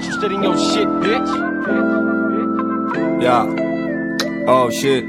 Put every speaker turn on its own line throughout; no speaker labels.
interested in your shit, bitch.
Yeah. Oh shit.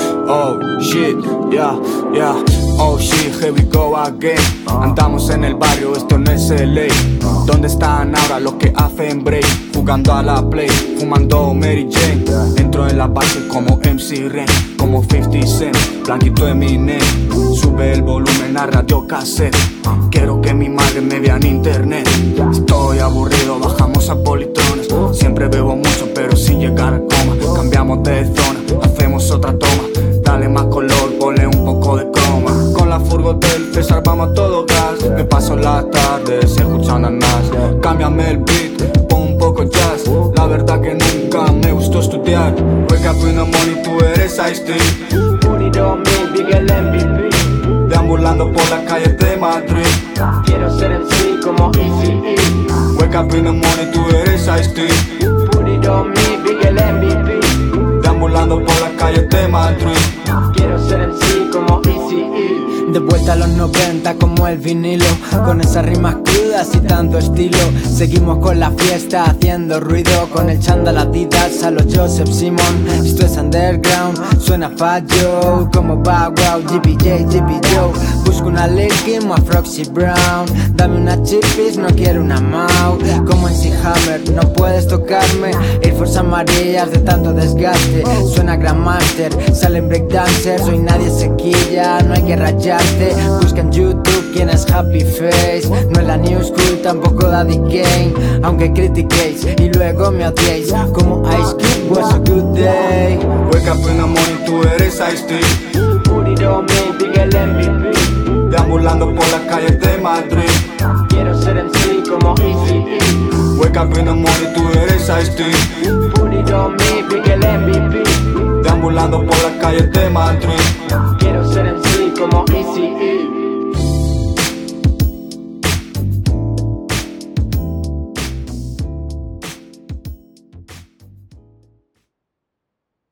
Oh shit. Yeah, yeah. Oh shit, here we go again. Andamos en el barrio, esto no es LA. ¿Dónde están ahora los que hacen break? Jugando a la play, fumando Mary Jane. Entro en la base como MC Ren, como 50 Cent, blanquito Eminem. Sube el volumen a radio cassette. Quiero que mi madre me vea en internet. Estoy aburrido, bajamos a Politrones. Siempre bebo mucho pero sin llegar a coma. Cambiamos de zona, hacemos otra toma. Dale más color, ponle un poco de croma. Con la furgo del César vamos a todo gas. Me paso las tardes escuchando a Nas. Cámbiame el beat, pon un poco jazz. La verdad que nunca me gustó estudiar. Wake up in the morning, tú eres Ice-T.
Put it on me, Big el MVP.
Deambulando por las calles de Madrid.
Quiero ser MC como Eazy-E.
Wake up in the morning, tú eres Ice-T.
Put it on me, Big el MVP.
Deambulando por las calles de Madrid.
Quiero ser MC como Eazy-E.
De vuelta a los 90 como el vinilo, con esas rimas crudas y tanto estilo. Seguimos con la fiesta haciendo ruido, con el chándal Adidas a los Joseph Simon. Esto es underground, suena Fat Joe, como Bow Wow, GBJ, GB Joe. Busco una Lil Kim o a Foxy Brown. Dame una chippies, no quiero una Mau. Como en Hammer, no puedes tocarme. Air Force amarillas de tanto desgaste. Suena Grandmaster, salen breakdancers. Hoy nadie se quilla, no hay que rayarte. Busca en YouTube quién es Happy Face. No es la New School, tampoco Daddy Kane. Aunque critiquéis y luego me odiéis, como Ice Cube, was a good day.
Wake up in the morning, tú eres Ice-T.
Put it on me, Big el MVP.
Deambulando por las calles de Madrid.
Quiero ser MC como Eazy-E.
Wake up in the morning, tú eres Ice-T.
Put it on me, Big el MVP.
Deambulando por las calles de Madrid.